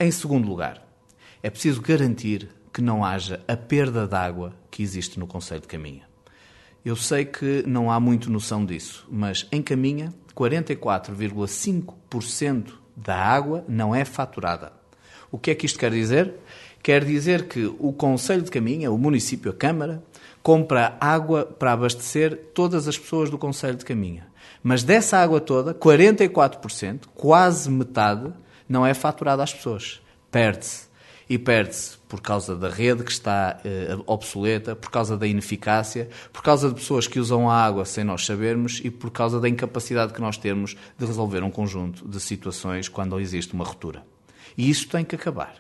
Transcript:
Em segundo lugar, é preciso garantir que não haja a perda de água que existe no concelho de Caminha. Eu sei que não há muito noção disso, mas em Caminha, 44,5% da água não é faturada. O que é que isto quer dizer? Quer dizer que o concelho de Caminha, o município, a Câmara, compra água para abastecer todas as pessoas do concelho de Caminha. Mas dessa água toda, 44%, quase metade, não é faturada às pessoas. Perde-se. E perde-se por causa da rede que está obsoleta, por causa da ineficácia, por causa de pessoas que usam a água sem nós sabermos e por causa da incapacidade que nós temos de resolver um conjunto de situações quando existe uma ruptura. E isso tem que acabar.